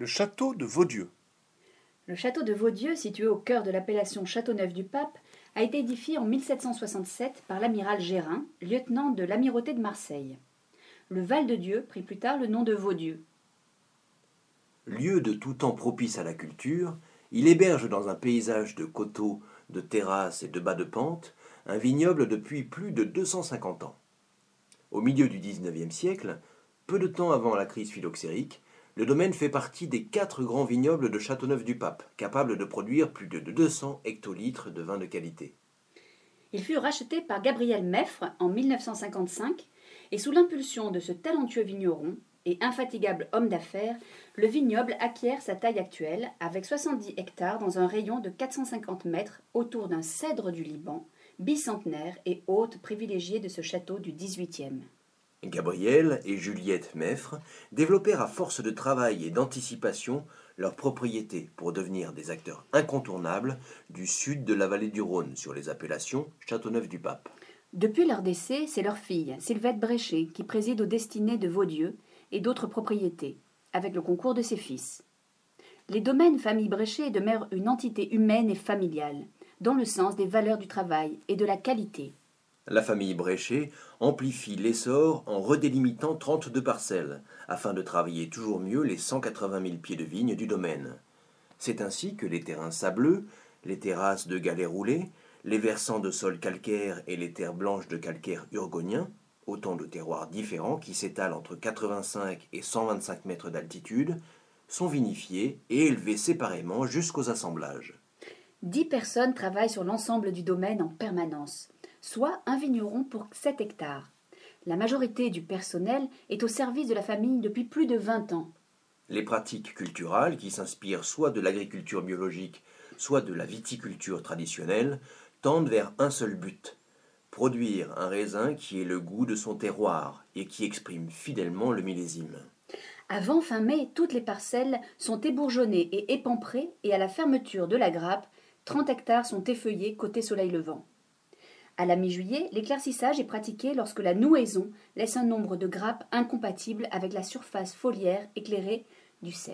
Le château de Vaudieu. Le château de Vaudieu, situé au cœur de l'appellation Châteauneuf-du-Pape, a été édifié en 1767 par l'amiral Gérin, lieutenant de l'amirauté de Marseille. Le Val-de-Dieu prit plus tard le nom de Vaudieu. Lieu de tout temps propice à la culture, il héberge dans un paysage de coteaux, de terrasses et de bas de pente un vignoble depuis plus de 250 ans. Au milieu du XIXe siècle, peu de temps avant la crise phylloxérique, le domaine fait partie des 4 grands vignobles de Châteauneuf-du-Pape, capables de produire plus de 200 hectolitres de vin de qualité. Il fut racheté par Gabriel Meffre en 1955 et sous l'impulsion de ce talentueux vigneron et infatigable homme d'affaires, le vignoble acquiert sa taille actuelle avec 70 hectares dans un rayon de 450 mètres autour d'un cèdre du Liban, bicentenaire et hôte privilégié de ce château du XVIIIe. Gabriel et Juliette Meffre développèrent à force de travail et d'anticipation leurs propriétés pour devenir des acteurs incontournables du sud de la vallée du Rhône sur les appellations Châteauneuf-du-Pape. Depuis leur décès, c'est leur fille, Sylvette Bréchet, qui préside aux destinées de Vaudieu et d'autres propriétés, avec le concours de ses fils. Les domaines famille Bréchet demeurent une entité humaine et familiale, dans le sens des valeurs du travail et de la qualité. La famille Bréchet amplifie l'essor en redélimitant 32 parcelles, afin de travailler toujours mieux les 180 000 pieds de vigne du domaine. C'est ainsi que les terrains sableux, les terrasses de galets roulés, les versants de sol calcaire et les terres blanches de calcaire urgonien, autant de terroirs différents qui s'étalent entre 85 et 125 mètres d'altitude, sont vinifiés et élevés séparément jusqu'aux assemblages. 10 personnes travaillent sur l'ensemble du domaine en permanence, soit un vigneron pour 7 hectares. La majorité du personnel est au service de la famille depuis plus de 20 ans. Les pratiques culturales, qui s'inspirent soit de l'agriculture biologique, soit de la viticulture traditionnelle, tendent vers un seul but: produire un raisin qui ait le goût de son terroir et qui exprime fidèlement le millésime. Avant fin mai, toutes les parcelles sont ébourgeonnées et épamprées et à la fermeture de la grappe, 30 hectares sont effeuillés côté soleil levant. À la mi-juillet, l'éclaircissage est pratiqué lorsque la nouaison laisse un nombre de grappes incompatible avec la surface foliaire éclairée du cep.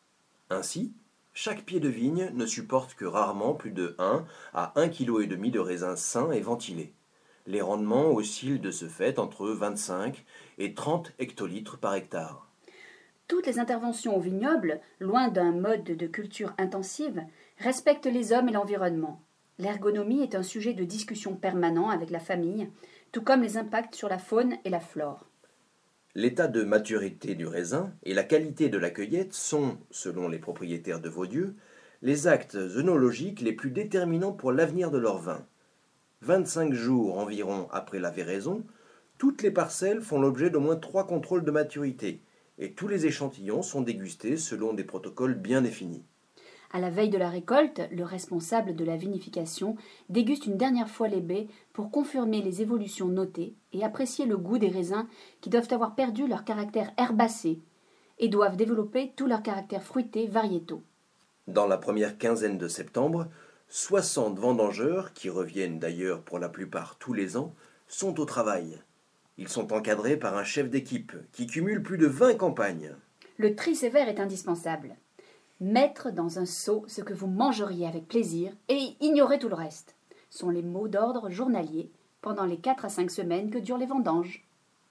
Ainsi, chaque pied de vigne ne supporte que rarement plus de 1 à 1,5 kg de raisin sain et ventilé. Les rendements oscillent de ce fait entre 25 et 30 hectolitres par hectare. Toutes les interventions au vignoble, loin d'un mode de culture intensive, respectent les hommes et l'environnement. L'ergonomie est un sujet de discussion permanent avec la famille, tout comme les impacts sur la faune et la flore. L'état de maturité du raisin et la qualité de la cueillette sont, selon les propriétaires de Vaudieu, les actes œnologiques les plus déterminants pour l'avenir de leur vin. 25 jours environ après la véraison, toutes les parcelles font l'objet d'au moins 3 contrôles de maturité, et tous les échantillons sont dégustés selon des protocoles bien définis. À la veille de la récolte, le responsable de la vinification déguste une dernière fois les baies pour confirmer les évolutions notées et apprécier le goût des raisins qui doivent avoir perdu leur caractère herbacé et doivent développer tout leur caractère fruité variétaux. Dans la première quinzaine de septembre, 60 vendangeurs, qui reviennent d'ailleurs pour la plupart tous les ans, sont au travail. Ils sont encadrés par un chef d'équipe qui cumule plus de 20 campagnes. Le tri sévère est indispensable. Mettre dans un seau ce que vous mangeriez avec plaisir et ignorer tout le reste sont les mots d'ordre journaliers pendant les 4 à 5 semaines que durent les vendanges.